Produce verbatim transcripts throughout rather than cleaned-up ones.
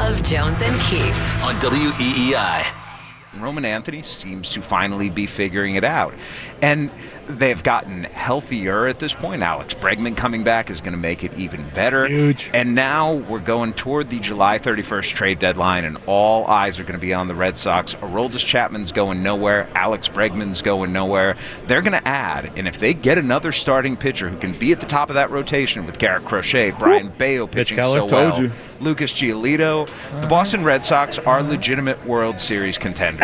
of Jones and Keefe on W E E I. Roman Anthony seems to finally be figuring it out. And they've gotten healthier at this point. Alex Bregman coming back is going to make it even better. Huge. And now we're going toward the July thirty-first trade deadline, and all eyes are going to be on the Red Sox. Aroldis Chapman's going nowhere. Alex Bregman's going nowhere. They're going to add, and if they get another starting pitcher who can be at the top of that rotation with Garrett Crochet, Brian Bayo pitching so Keller, well, you. Lucas Giolito, the Boston Red Sox are legitimate World Series contenders.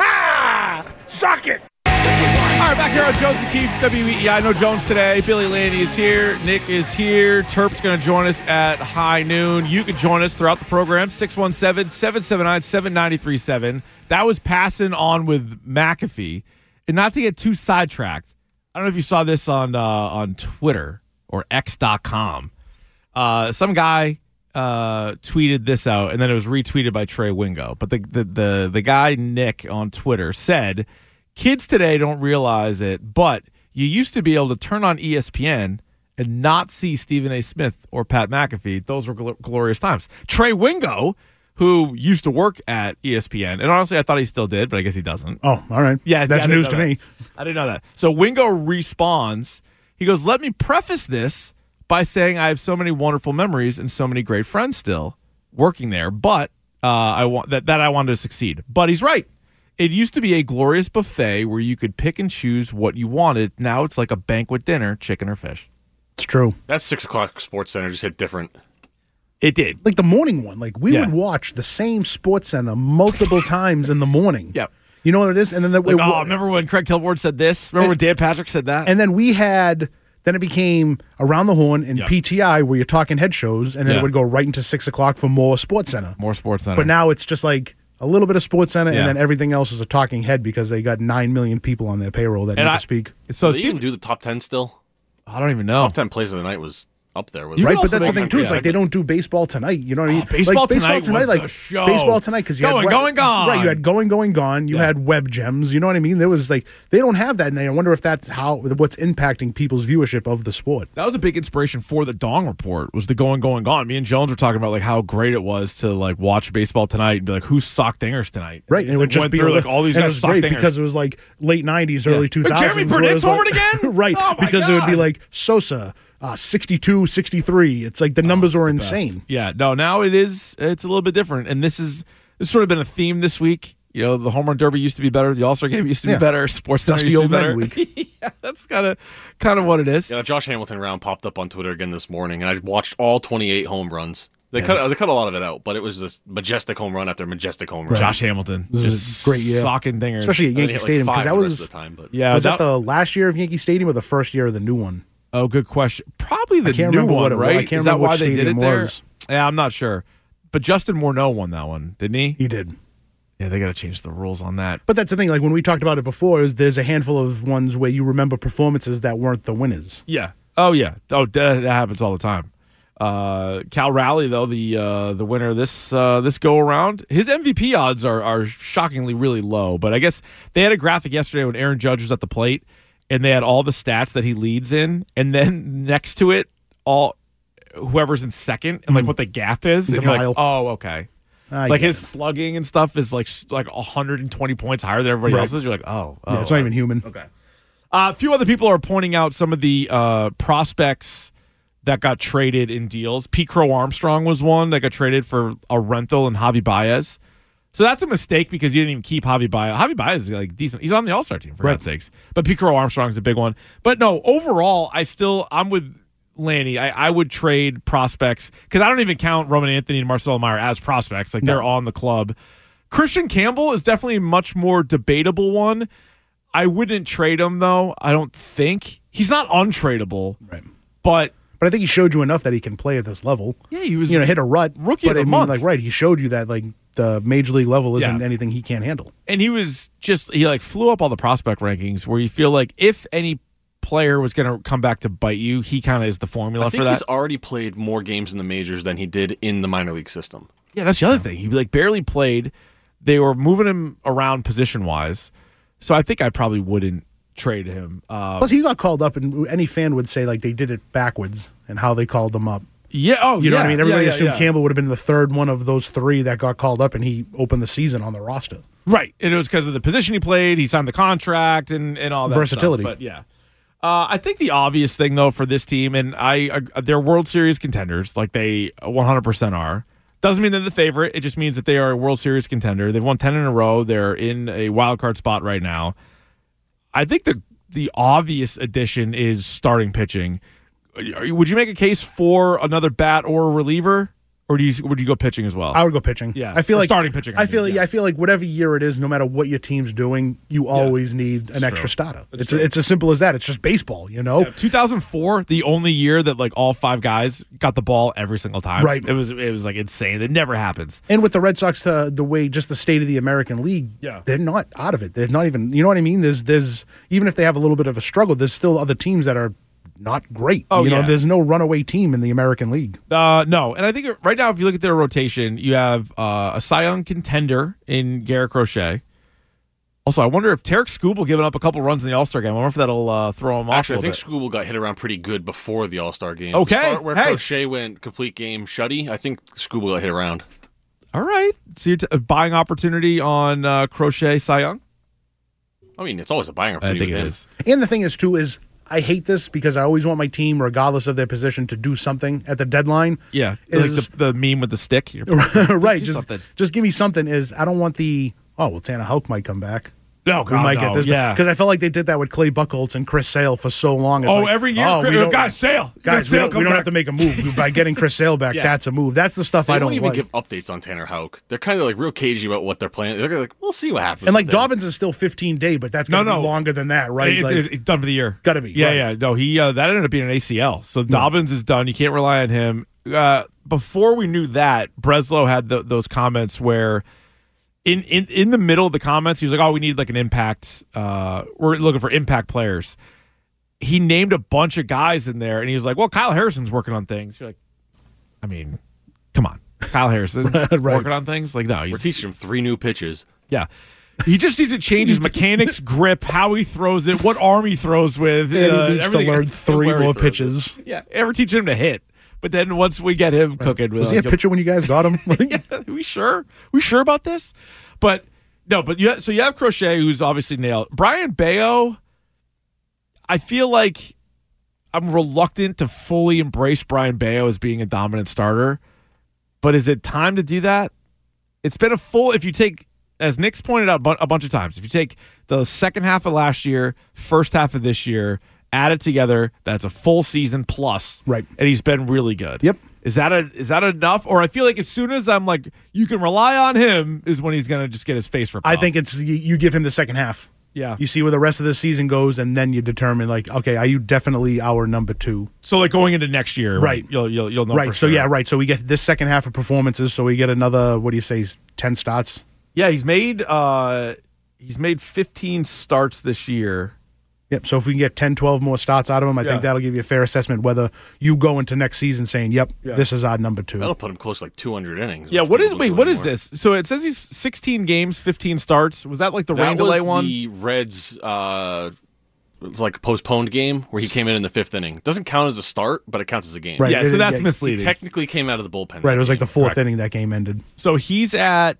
Suck it! All right, back here on Jones and Keefe, W E E I. No Jones today. Billy Laney is here. Nick is here. Terp's going to join us at high noon. You can join us throughout the program, six one seven, seven seven nine, seven nine three seven. That was passing on with McAfee. And not to get too sidetracked, I don't know if you saw this on uh, on Twitter or X dot com. Uh, some guy uh, tweeted this out, and then it was retweeted by Trey Wingo. But the, the, the, the guy, Nick, on Twitter said, kids today don't realize it, but you used to be able to turn on E S P N and not see Stephen A. Smith or Pat McAfee. Those were gl- glorious times. Trey Wingo, who used to work at E S P N, and honestly, I thought he still did, but I guess he doesn't. Oh, all right. Yeah, that's news to that. me. I didn't know that. So Wingo responds. He goes, "Let me preface this by saying I have so many wonderful memories and so many great friends still working there, but uh, I want that that I wanted to succeed." But he's right. It used to be a glorious buffet where you could pick and choose what you wanted. Now it's like a banquet dinner, chicken or fish. It's true. That six o'clock Sports Center just hit different. It did. Like the morning one. Like we Yeah. would watch the same Sports Center multiple times in the morning. Yep. You know what it is? And then the, Like, it, oh, remember when Craig Kilborn said this? Remember And- when Dan Patrick said that? and then we had then it became Around the Horn and Yeah. P T I where you're talking head shows, and then Yeah. it would go right into six o'clock for more Sports Center. More Sports Center. But now it's just like a little bit of Sports Center, Yeah. and then everything else is a talking head because they got nine million people on their payroll that And need I- to speak. so Do they Steve, even do the top ten still? I don't even know. Top ten plays of the night was up there. With You Right, can but also that's the make thing too. it- It's yeah. like they don't do baseball tonight. You know what I mean? Oh, Baseball like, Tonight baseball tonight, was like the show. baseball tonight because you Going, had going, gone. Right, you had going, going, gone. You Yeah. had web gems. You know what I mean? There was like they don't have that, and I wonder if that's how what's impacting people's viewership of the sport. That was a big inspiration for the Dong Report, was the going, going, gone. Me and Jones were talking about like how great it was to like watch baseball tonight and be like, who's sock dingers tonight? Right, and it would just went be through, a- like all these and guys it was sock great dingers. because it was like late nineties, early two Like, thousands. Jeremy where it Burnett's was like- homered again? right, Oh, my because it would be God. like Sosa, uh, sixty-two, sixty-three. It's like the numbers Oh, were it's the best. insane. Yeah, no, now it is. It's a little bit different, and this is this has sort of been a theme this week. You know, the home run derby used to be better. The All Star game used to be Yeah. better. Sports Center Dusty used to old be men better. week. Yeah, that's kind of kind of what it is. Yeah, the Josh Hamilton round popped up on Twitter again this morning, and I watched all twenty-eight home runs. They cut they cut a lot of it out, but it was this majestic home run after majestic home run. Josh Hamilton, was a just great year. socking dingers, Especially at And then he Yankee hit, like, Stadium five because that the rest was of the time. But yeah. was that, that the last year of Yankee Stadium or the first year of the new one? oh, good question. Probably the I can't new remember one, what it was. right? I can't is that remember why which they did it stadium there? was. Yeah, I'm not sure. But Justin Morneau won that one, didn't he? He did. Yeah, they got to change the rules on that. But that's the thing. Like when we talked about it before, is there's a handful of ones where you remember performances that weren't the winners. Yeah. Oh, yeah. Oh, that, that happens all the time. Uh, Cal Raleigh, though, the uh, the winner this uh, this go around, his M V P odds are are shockingly really low. But I guess they had a graphic yesterday when Aaron Judge was at the plate, and they had all the stats that he leads in, and then next to it, all whoever's in second and like what the gap is, and The you're mile. like, oh, okay. I Like get his it. slugging and stuff is like like one hundred twenty points higher than everybody Right. else's. You're like, oh, oh Yeah, it's not even human. Okay. Uh, a few other people are pointing out some of the uh, prospects that got traded in deals. Pete Crow Armstrong was one that got traded for a rental and Javi Baez. So that's a mistake because you didn't even keep Javi Baez. Javi Baez is like decent. He's on the All-Star team, for Right. God's sakes. But Pete Crow Armstrong's a big one. But no, overall, I still, I'm with Lanny. I, I would trade prospects because I don't even count Roman Anthony and Marcelo Meyer as prospects. Like they're on the club. Christian Campbell is definitely a much more debatable one. I wouldn't trade him, though. I don't think. He's not untradeable. Right. But But I think he showed you enough that he can play at this level. yeah, he was You know, hit a rut. rookie but of the I mean, month. like right, he showed you that like the major league level isn't Yeah. anything he can't handle. and he was just he like flew up all the prospect rankings where you feel like if any player was going to come back to bite you, he kind of is the formula I for think that. he's already played more games in the majors than he did in the minor league system. Yeah, that's the other thing. He like barely played. They were moving him around position wise, so I think I probably wouldn't trade him. Uh, Plus, he got called up, and any fan would say like they did it backwards and how they called him up. Yeah. Oh, You know yeah, what I mean? Everybody yeah, yeah, assumed yeah. Campbell would have been the third one of those three that got called up, and he opened the season on the roster. Right. And it was because of the position he played. He signed the contract and, and all that Versatility. stuff. But yeah. Uh, I think the obvious thing, though, for this team, and I, uh, they're World Series contenders, like they one hundred percent are. Doesn't mean they're the favorite. It just means that they are a World Series contender. They've won ten in a row. They're in a wild card spot right now. I think the the obvious addition is starting pitching. Would you make a case for another bat or a reliever? Or do you would you go pitching as well? I would go pitching. Yeah, I feel or like starting pitching, I I feel mean, like yeah. I feel like whatever year it is, no matter what your team's doing, you always need an It's extra true. starter. It's It's true. it's as simple as that. It's just baseball, you know. Yeah, two thousand four, the only year that like all five guys got the ball every single time. Right. It was it was like insane. It never happens. And with the Red Sox, the the way just the state of the American League, Yeah. they're not out of it. They're not even. You know what I mean? There's there's even if they have a little bit of a struggle, there's still other teams that are not great. Oh, you know, yeah. there's no runaway team in the American League. Uh, no, and I think right now, if you look at their rotation, you have uh, a Cy Young contender in Garrett Crochet. Also, I wonder if Tarek Skubal giving up a couple runs in the All Star game. I wonder if that'll uh, throw him off. Actually, a I think little Skubal got hit around pretty good before the All Star game. Okay, The start where hey. Crochet went complete game shutty, I think Skubal got hit around. bit. All right, so you're t- a buying opportunity on uh, Crochet Cy Young. I mean, it's always a buying I opportunity think with it him. is. And the thing is, too, is I hate this because I always want my team, regardless of their position, to do something at the deadline. Yeah, Is- like the, the meme with the stick. You're- right. do Just, something. just give me something. Is I don't want the oh well, Tanner Houck might come back. No, We might get this. Yeah. Because I felt like they did that with Clay Buchholz and Chris Sale for so long. It's Oh, like, every year, oh, Chris- we don't- guys, Sale, Guys, Sale we don't, come we don't back. have to make a move. By getting Chris Sale back, Yeah. that's a move. That's the stuff They I don't, don't even like. give updates on Tanner Houck. They're kind of like real cagey about what they're planning. They're like, we'll see what happens. and like with him. Dobbins is still fifteen day, but that's No, gonna no. be longer than that, right? It- Like, it- it's done for the year. Gotta be, Yeah, right. yeah. No, he uh, that ended up being an A C L. So Dobbins is done. You can't rely on him. Uh, before we knew that, Breslow had the, those comments where, in, in in the middle of the comments, he was like, "Oh, we need like an impact. Uh, we're looking for impact players." He named a bunch of guys in there, and he was like, "Well, Kyle Harrison's working on things." You're like, I mean, come on, Kyle Harrison working on things? Like, no, We're he's teaching him three new pitches. yeah. He just needs to change his mechanics, grip, how he throws it, what arm he throws with. and uh, he needs to everything. learn three where he more throws pitches. Yeah, ever teach him to hit. But then once we get him cooking, Was he a pitcher when you guys got him? yeah, we sure? We sure about this? But no, but you so you have Crochet, who's obviously nailed. Brian Bayo, I feel like I'm reluctant to fully embrace Brian Bayo as being a dominant starter. But is it time to do that? It's been a full. If you take, as Nick's pointed out bu- a bunch of times, if you take the second half of last year, first half of this year, add it together, that's a full season plus. Right. And he's been really good. Yep. Is that a is that enough? Or I feel like as soon as I'm like, you can rely on him, is when he's gonna just get his face ripped I off. think it's you, you give him the second half. Yeah. You see where the rest of the season goes, and then you determine like, okay, are you definitely our number two? So like going into next year, right? Right. You'll you'll you'll know. right. for So sure. yeah, right. So we get this second half of performances. So we get another. What do you say? Ten starts. Yeah, he's made uh he's made fifteen starts this year. Yep. So if we can get ten, twelve more starts out of him, I Yeah. think that'll give you a fair assessment whether you go into next season saying, "Yep, Yeah. this is our number two." That'll put him close to like two hundred innings. Yeah, which what is people wait, don't what do is anymore. this? So it says he's sixteen games, fifteen starts. Was that like the rain That delay was one? the Reds. Uh, it was like a postponed game where he came in in the fifth inning. Doesn't count as a start, but it counts as a game. Right. Yeah, so It- that's yeah, He misleading. technically came out of the bullpen. Right. that It was like game. the fourth Correct. inning that game ended. So he's at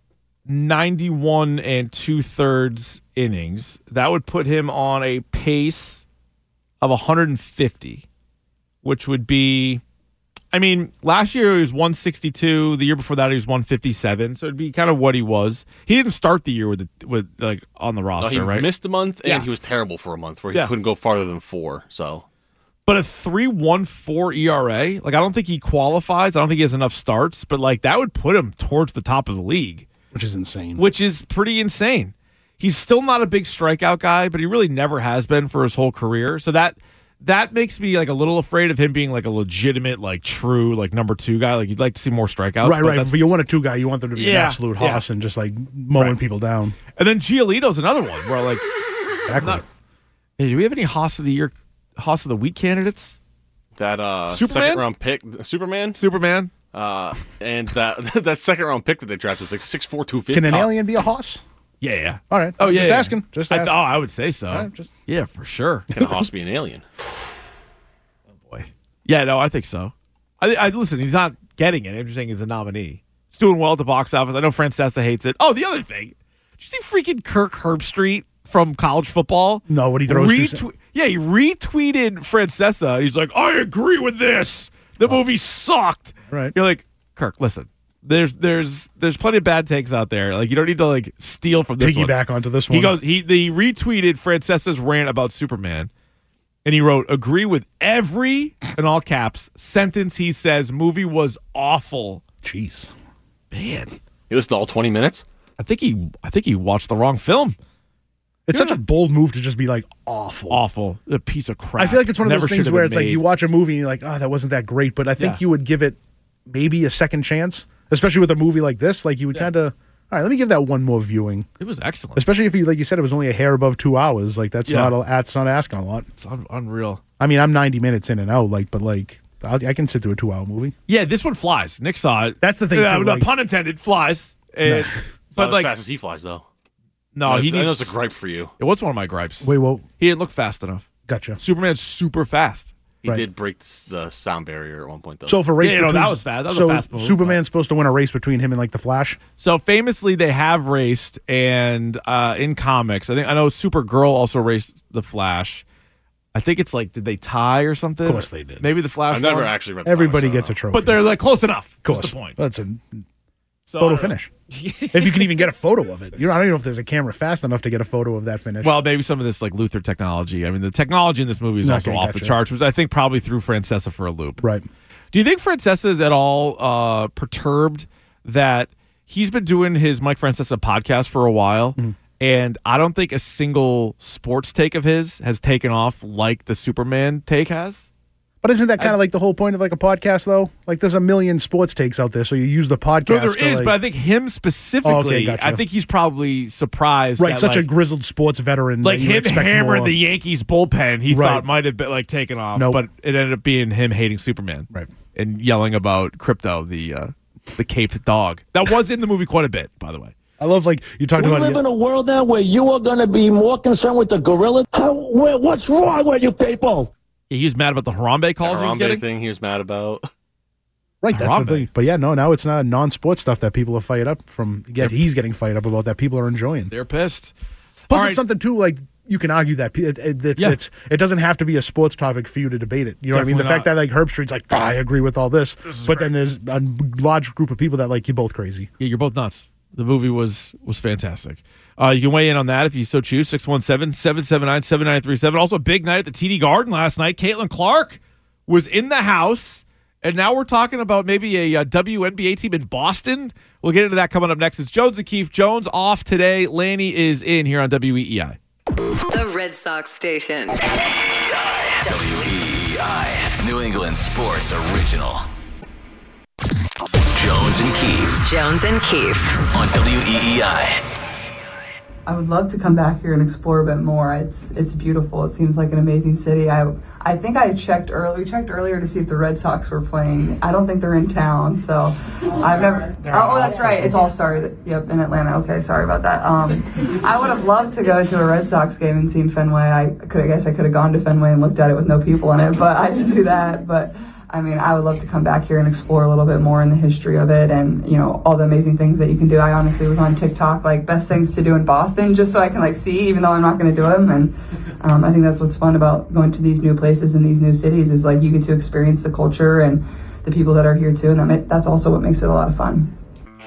ninety-one and two thirds innings. That would put him on a pace of one hundred fifty, which would be, I mean, last year he was one sixty-two. The year before that he was one fifty-seven. So it'd be kind of what he was. He didn't start the year with the, with like on the No, roster, he right? missed a month, and Yeah. he was terrible for a month where he Yeah. couldn't go farther than four. So But a three point one four E R A, like I don't think he qualifies. I don't think he has enough starts, but like that would put him towards the top of the league, Which is insane. which is pretty insane. He's still not a big strikeout guy, but he really never has been for his whole career. So that that makes me like a little afraid of him being like a legitimate, like true, like number two guy. Like you'd like to see more strikeouts. Right, but right. that's- For your one or two guy, you want them to be an Yeah, absolute yeah. hoss and just like mowing Right. people down. And then Giolito's another one where like, Exactly. not- hey, do we have any Haas of the year, Haas of the week candidates? that uh, Superman? second round pick, Superman, Superman. uh, and that that second round pick that they drafted was like six four two fifty. Can an alien be a hoss? Yeah, yeah. All right. Oh yeah, Just yeah. asking. Just I, asking. oh, I would say so. right, just- Yeah, for sure. Can a hoss be an alien? Boy. Yeah, no, I think so. I, I listen. He's not getting it. I'm just saying he's a nominee. He's doing well at the box office. I know Francesa hates it. Oh, the other thing. Did you see freaking Kirk Herbstreit from college football? No, what he throws Retwe- to. Yeah, he retweeted Francesa. He's like, I agree with this. The oh. movie sucked. Right. You're like, Kirk, listen. There's there's there's plenty of bad takes out there. Like you don't need to like steal from this Piggyback one. onto this one. He goes he he retweeted Francesa's rant about Superman, and he wrote, "Agree with every," in all caps, sentence he says. Movie was awful. Jeez, man. He listened to all twenty minutes. I think he I think he watched the wrong film. It's yeah. such a bold move to just be like awful, awful, a piece of crap. I feel like it's one of Never those things where it's made. like you watch a movie and you're like, oh, that wasn't that great, but I think yeah. you would give it maybe a second chance. Especially with a movie like this, like you would yeah. kind of, all right, let me give that one more viewing. It was excellent. Especially if you, like you said, it was only a hair above two hours. Like that's yeah. not, a, that's not asking a lot. It's un- unreal. I mean, I'm ninety minutes in and out, like, but like, I'll, I can sit through a two-hour movie. Yeah, this one flies. Nick saw it. That's the thing. Yeah, too, the like, pun intended flies. And, no. but not like as fast as he flies, though. No, I he know needs. it's a gripe for you. It was one of my gripes. Wait, well, he didn't look fast enough. Gotcha. Superman's super fast. He right. did break the sound barrier at one point, though. So if a race, yeah, between, no, that was fast. That was so a fast move. Superman's but. supposed to win a race between him and like the Flash. So famously, they have raced, and uh, in comics, I think I know Supergirl also raced the Flash. I think it's like, did they tie or something? Of course they did. Maybe the Flash. I've never won? actually read. The Everybody comics, gets a trophy, but they're like close enough. Of course, That's the point. That's a so, photo finish. If you can even get a photo of it, you know, I don't even know if there's a camera fast enough to get a photo of that finish. Well, maybe some of this like Luthor technology. I mean, the technology in this movie is also Okay, off gotcha. the charts, which I think probably threw Francesa for a loop. Right. Do you think Francesa is at all uh, perturbed that he's been doing his Mike Francesa podcast for a while, mm-hmm. and I don't think a single sports take of his has taken off like the Superman take has? But isn't that kind of like the whole point of like a podcast, though? Like, there's a million sports takes out there, so you use the podcast. No, there to, is, like, but I think him specifically, oh, okay, gotcha. I think he's probably surprised. Right, that, such like, a grizzled sports veteran. like that you him expect hammering more. the Yankees bullpen, he Right. thought might have been like taken off, Nope. but it ended up being him hating Superman, Right, and yelling about Crypto, the uh, the caped dog. That was in the movie quite a bit, by the way. I love like you talked we about. We live in a world now where you are going to be more concerned with the gorilla. How, where, what's wrong with you people? Yeah, he was mad about the Harambe calls the he was Harambe getting. thing he was mad about. Right, that's Harambe. the thing. But yeah, no, now it's not non-sports stuff that people are fired up from. Yet he's getting fired up about that people are enjoying. They're pissed. Plus, All it's right. something too like you can argue that it, it, it's, Yeah. it's it doesn't have to be a sports topic for you to debate it. You know what I mean? The Definitely fact that like Herbstreit's like, "Ah, I agree with all this, is but great. then there's a large group of people that like you're both crazy. Yeah, you're both nuts. The movie was was fantastic. Uh, you can weigh in on that if you so choose. six one seven, seven seven nine, seven nine three seven. Also, a big night at the T D Garden last night. Caitlin Clark was in the house, and now we're talking about maybe a, a W N B A team in Boston. We'll get into that coming up next. It's Jones and Keefe. Jones off today. Lanny is in here on W E E I. The Red Sox station. W E E I, New England Sports Original. Jones and Keefe Jones and Keefe. on W E E I. I would love to come back here and explore a bit more. It's it's beautiful. It seems like an amazing city. I I think I checked early. We checked earlier to see if the Red Sox were playing. I don't think they're in town, so I've never. Oh, oh, that's right. It's All Star. Yep, in Atlanta. Okay, sorry about that. Um, I would have loved to go to a Red Sox game and seen Fenway. I could. I guess I could have gone to Fenway and looked at it with no people in it, but I didn't do that. But. I mean, I would love to come back here and explore a little bit more in the history of it and, you know, all the amazing things that you can do. I honestly was on TikTok, like, best things to do in Boston, just so I can, like, see, even though I'm not going to do them. And um, I think that's what's fun about going to these new places and these new cities is, like, you get to experience the culture and the people that are here, too. And that ma- that's also what makes it a lot of fun.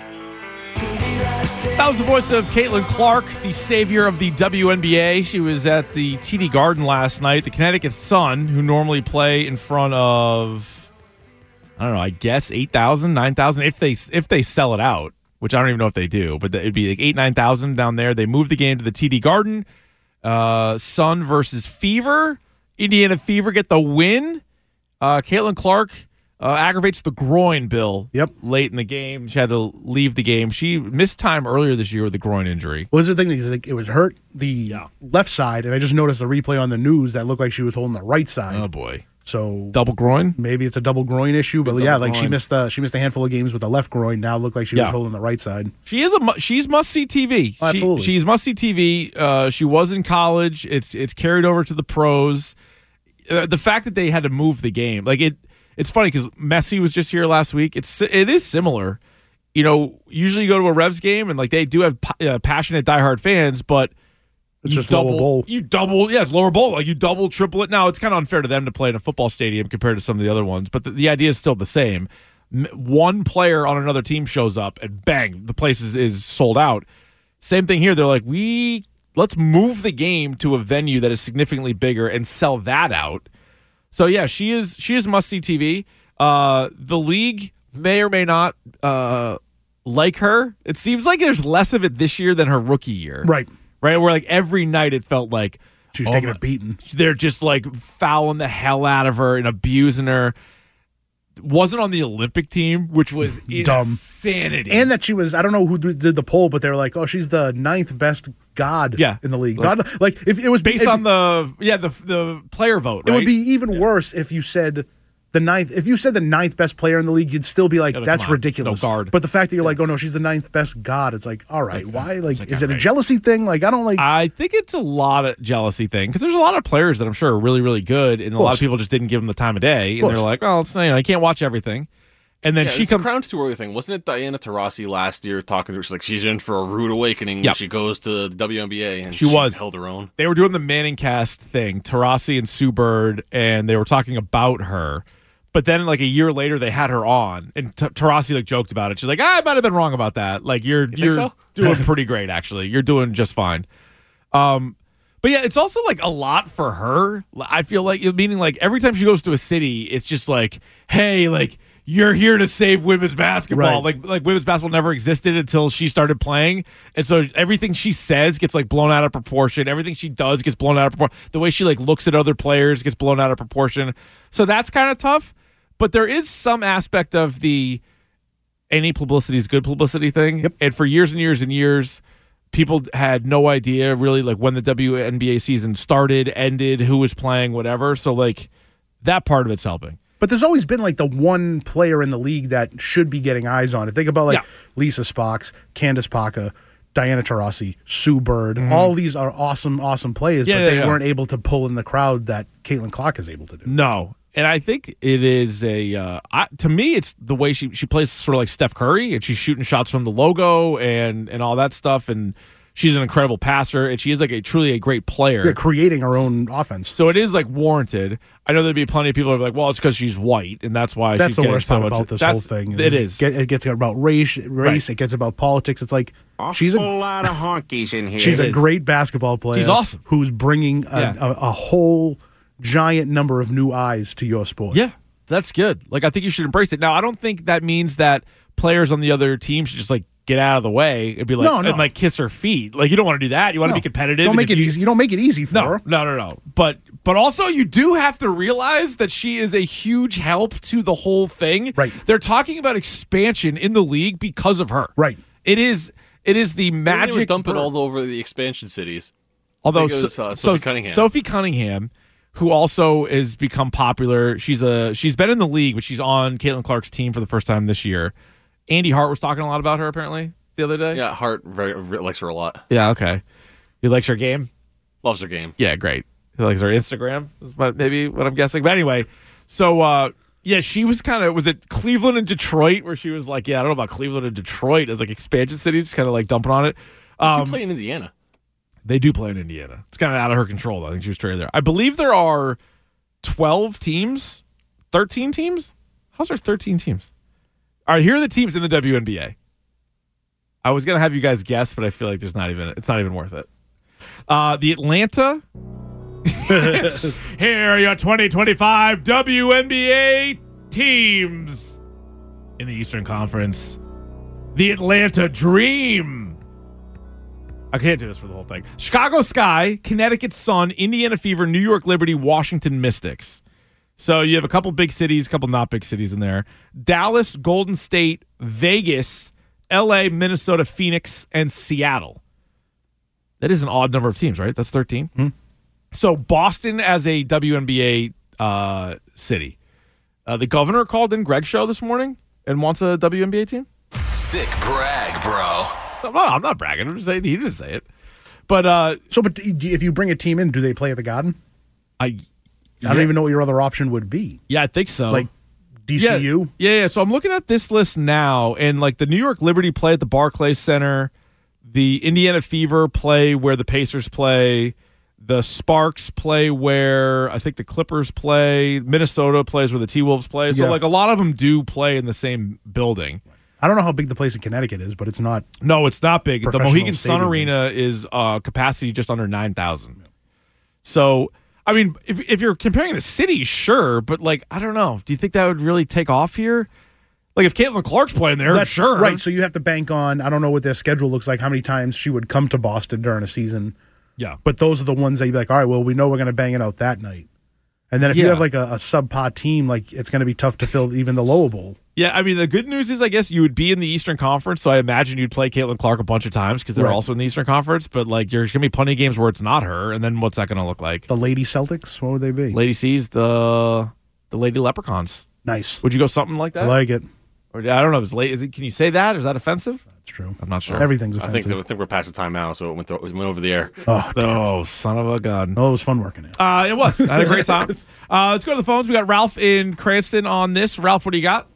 That was the voice of Caitlin Clark, the savior of the W N B A. She was at the T D Garden last night. The Connecticut Sun, who normally play in front of, I don't know, I guess eight thousand, nine thousand, if they if they sell it out, which I don't even know if they do, but it'd be like eight, nine thousand down there. They moved the game to the T D Garden. Uh, Sun versus Fever. Indiana Fever get the win. Uh, Caitlin Clark Uh, aggravates the groin, Bill. Yep. Late in the game. She had to leave the game. She missed time earlier this year with a groin injury. Well, the thing is, like, it was hurt the Yeah. left side, and I just noticed the replay on the news that looked like she was holding the right side. Oh, boy. So Double groin? maybe it's a double groin issue, but Double yeah, like she groin. missed uh, she missed a handful of games with the left groin. Now it looked like she Yeah. was holding the right side. She is a mu- she's must see T V. Oh, absolutely. She, she's must see T V. Uh, she was in college. It's it's carried over to the pros. Uh, the fact that they had to move the game, like it, it's funny because Messi was just here last week. It's it is similar. You know, usually you go to a Revs game and like they do have uh, passionate diehard fans, but it's you just double, lower bowl. You double, yes, lower bowl. Like you double, triple it. Now it's kind of unfair to them to play in a football stadium compared to some of the other ones, but the, the idea is still the same. M- one player on another team shows up and bang, the place is, is sold out. Same thing here. They're like, we let's move the game to a venue that is significantly bigger and sell that out. So yeah, she is she is must see T V. Uh, the league may or may not uh, like her. It seems like there's less of it this year than her rookie year. Right. Right, where like every night it felt like she was oh taking my, a beating. They're just like fouling the hell out of her and abusing her. Wasn't on the Olympic team, which was dumb insanity. And that she was, I don't know who did the poll, but they were like, oh, she's the ninth best god yeah. in the league. Like, Not, like if it was based if, on the yeah the the player vote. Right? It would be even yeah. worse if you said the ninth. If you said the ninth best player in the league, you'd still be like, yeah, that's on, ridiculous. No guard. But the fact that you're yeah. like, oh no, she's the ninth best god. It's like, all right, okay. why? Like, like is it right. a jealousy thing? Like, I don't like. I think it's a lot of jealousy thing because there's a lot of players that I'm sure are really really good, and a lot of people just didn't give them the time of day, and they're like, oh, it's, you know, I can't watch everything. And then yeah, she comes. The Crown Too Early thing. Wasn't it Diana Taurasi last year talking to her? She's like, she's in for a rude awakening yep. when she goes to the W N B A. And she, she was. held her own. They were doing the Manning cast thing, Taurasi and Sue Bird, and they were talking about her. But then, like, a year later, they had her on, and T- Taurasi, like, joked about it. She's like, ah, I might have been wrong about that. Like, you're, you you're so? doing pretty great, actually. You're doing just fine. Um, But, yeah, it's also, like, a lot for her. I feel like, meaning, like, every time she goes to a city, it's just like, hey, like, you're here to save women's basketball. Right. Like, like women's basketball never existed until she started playing. And so everything she says gets, like, blown out of proportion. Everything she does gets blown out of proportion. The way she, like, looks at other players gets blown out of proportion. So that's kind of tough. But there is some aspect of the any publicity is good publicity thing. Yep. And for years and years and years, people had no idea really, like, when the W N B A season started, ended, who was playing, whatever. So, like, that part of it's helping. But there's always been, like, the one player in the league that should be getting eyes on it. Think about, like, yeah. Lisa Sparks, Candace Parker, Diana Taurasi, Sue Bird. Mm-hmm. All these are awesome, awesome players, yeah, but yeah, they yeah. weren't able to pull in the crowd that Caitlin Clark is able to do. No. And I think it is a, uh, I, to me, it's the way she, she plays sort of like Steph Curry, and she's shooting shots from the logo and, and all that stuff. And she's an incredible passer, and she is like a truly a great player. Yeah, creating her own offense. So it is like warranted. I know there'd be plenty of people who are like, well, it's because she's white, and that's why that's she's the getting worst so part much. about this that's, whole thing. It is. Get, it gets about race, race. Right. It gets about politics. It's like Awful she's a lot of honkies in here. she's It a is. great basketball player. She's awesome. Who's bringing a, Yeah. a, a whole giant number of new eyes to your sport. Yeah, that's good. Like, I think you should embrace it. Now, I don't think that means that players on the other team should just, like, get out of the way and be like, No, no. and, like, kiss her feet. Like, you don't want to do that. You want to No. be competitive. Don't and make if it you, easy. You don't make it easy for No, her. no, no, no. But but also you do have to realize that she is a huge help to the whole thing. Right. They're talking about expansion in the league because of her. Right. It is it is the Maybe magic. they were dumping bird. all over the expansion cities. Although I think it was, so, uh, so- Sophie Cunningham. Sophie Cunningham, who also has become popular. She's a she's been in the league, but she's on Caitlin Clark's team for the first time this year. Andy Hart was talking a lot about her apparently the other day. Yeah, Hart very, very, likes her a lot. Yeah. Okay. He likes her game. Loves her game. Yeah. Great. He likes her Instagram. Is what, maybe what I'm guessing. But anyway, so uh, yeah, she was kind of was it Cleveland and Detroit where she was like, yeah, I don't know about Cleveland and Detroit as like expansion cities, kind of like dumping on it. Um, you play in Indiana. They do play in Indiana. It's kind of out of her control, though. I think she was traded there. I believe there are twelve teams, thirteen teams. How's there thirteen teams? All right, here are the teams in the W N B A. I was gonna have you guys guess, but I feel like there's not even it's not even worth it. Uh, the Atlanta. Here are your twenty twenty-five W N B A teams in the Eastern Conference. The Atlanta Dream. I can't do this for the whole thing. Chicago Sky, Connecticut Sun, Indiana Fever, New York Liberty, Washington Mystics. So you have a couple big cities, a couple not big cities in there. Dallas, Golden State, Vegas, L A, Minnesota, Phoenix, and Seattle. That is an odd number of teams, right? That's thirteen. Mm-hmm. So Boston as a W N B A uh, city. Uh, the governor called in Greg's show this morning and wants a W N B A team. Sick brag, bro. No, I'm not bragging. I'm just saying he didn't say it. But uh, So, but if you bring a team in, do they play at the Garden? I, I don't even know what your other option would be. yeah, I think so. Like, D C U? Yeah, yeah, yeah. So I'm looking at this list now, and like the New York Liberty play at the Barclays Center, the Indiana Fever play where the Pacers play, the Sparks play where I think the Clippers play, Minnesota plays where the T-Wolves play. So Yeah. like a lot of them do play in the same building. I don't know how big the place in Connecticut is, but it's not. No, it's not big. The Professional Mohegan Sun stadium. Arena is uh, capacity just under nine thousand. So, I mean, if if you're comparing the cities, sure, but like, I don't know. Do you think that would really take off here? Like, if Caitlin Clark's playing there, That's sure. Right, so you have to bank on, I don't know what their schedule looks like, how many times she would come to Boston during a season. Yeah. But those are the ones that you'd be like, all right, well, we know we're going to bang it out that night. And then if you Yeah. have like a, a subpar team, like it's going to be tough to fill even the lower bowl. Yeah, I mean, the good news is, I guess, you would be in the Eastern Conference, so I imagine you'd play Caitlin Clark a bunch of times because they're Right. also in the Eastern Conference, but, like, there's going to be plenty of games where it's not her, and then what's that going to look like? The Lady Celtics, what would they be? Lady C's, the the Lady Leprechauns. Nice. Would you go something like that? I like it. Or, I don't know. If it's late. Is it, can you say that? Is that offensive? That's true. I'm not sure. Everything's I offensive. think I think we're past the time now, so it went, th- it went over the air. oh, Oh, son of a gun. oh, it was fun working it. Uh, it was. I had a great time. Uh, let's go to the phones. We got Ralph in Cranston on this. Ralph, what do you got?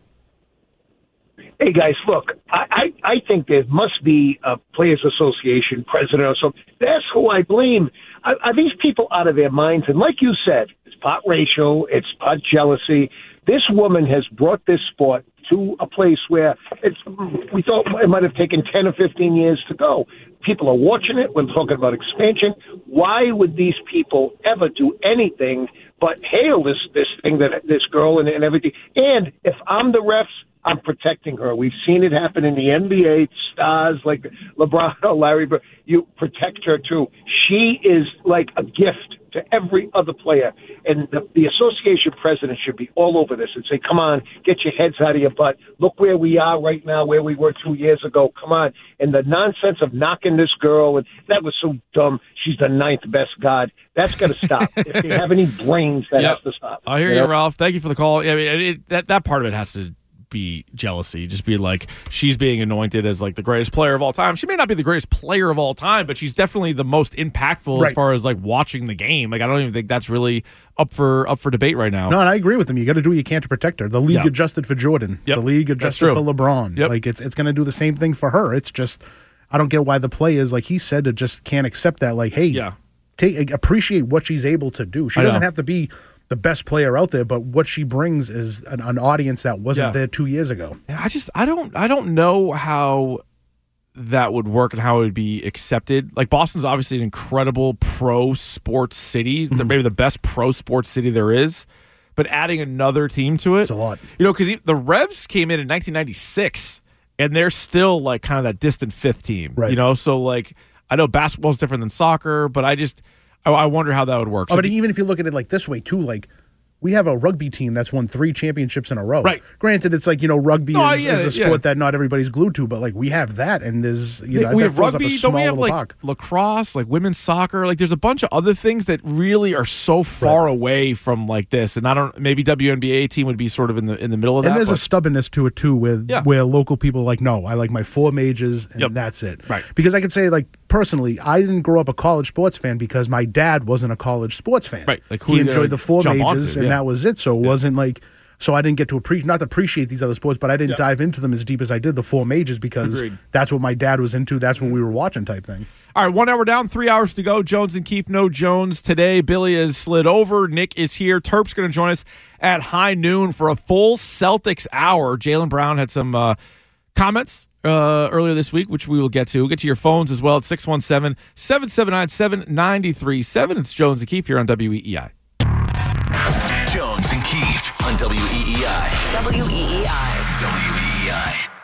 Hey, guys, look, I, I, I think there must be a Players Association president or something. That's who I blame. Are, are these people out of their minds? And like you said, it's part racial, it's part jealousy. This woman has brought this sport to a place where it's, we thought it might have taken ten or fifteen years to go. People are watching it. We're talking about expansion. Why would these people ever do anything but hail this, this thing, that this girl and, and everything? And if I'm the refs, I'm protecting her. We've seen it happen in the N B A. Stars like LeBron or Larry Bird, you protect her too. She is like a gift to every other player. And the, the association president should be all over this and say, come on, get your heads out of your butt. Look where we are right now, where we were two years ago. Come on. And the nonsense of knocking this girl, and that was so dumb. She's the ninth best god. That's got to stop. If they have any brains, that Yep. has to stop. I hear You you, know? Ralph. Thank you for the call. I mean, it, that, that part of it has to be jealousy. Just be like, she's being anointed as like the greatest player of all time. She may not be the greatest player of all time, but she's definitely the most impactful as Right. far as like watching the game. Like, I don't even think that's really up for up for debate right now. No, and I agree with them. You got to do what you can to protect her. The league Yeah. adjusted for Jordan. Yep. The league That's adjusted true. for LeBron. Yep. Like it's it's going to do the same thing for her. It's just I don't get why the players, like he said, to just can't accept that. Like, hey, Yeah. take appreciate what she's able to do. She I doesn't know. have to be the best player out there, but what she brings is an, an audience that wasn't Yeah. there two years ago. And I just I don't I don't know how that would work and how it would be accepted. Like, Boston's obviously an incredible pro sports city. Mm-hmm. They're maybe the best pro sports city there is. But adding another team to it, It's a lot. You know, because the Revs came in in nineteen ninety-six, and they're still like kind of that distant fifth team. Right. You know, so like I know basketball's different than soccer, but I just I, I wonder how that would work. Oh, So but if you- even if you look at it like this way too, like we have a rugby team that's won three championships in a row. Right. Granted, it's like, you know, rugby No, is, yeah, is a yeah. sport that not everybody's glued to, but like we have that, and there's you know we that have fills up a rugby. small Don't we have little like park. lacrosse, like women's soccer? Like, there's a bunch of other things that really are so far away from like this. And I don't. Maybe W N B A team would be sort of in the in the middle of And that. there's a but- stubbornness to it too, with Yeah. where local people are like, no, I like my four majors and Yep. that's it. Right. Because I could say, like, personally, I didn't grow up a college sports fan because my dad wasn't a college sports fan. Right. Like, who he you gonna enjoyed the four jump majors onto, and yeah. that was it. So it wasn't like. So I didn't get to appreciate, not to appreciate these other sports, but I didn't dive into them as deep as I did the four majors because Agreed. that's what my dad was into. That's what we were watching type thing. All right, one hour down, three hours to go. Jones and Keefe, no Jones today. Billy has slid over. Nick is here. Terp's going to join us at high noon for a full Celtics hour. Jaylen Brown had some uh, comments uh, earlier this week, which we will get to. We'll get to your phones as well at six one seven, seven seven nine, seven nine three seven. It's Jones and Keefe here on W E E I. Jones and Keefe on W E E I. W E E I. W E E I.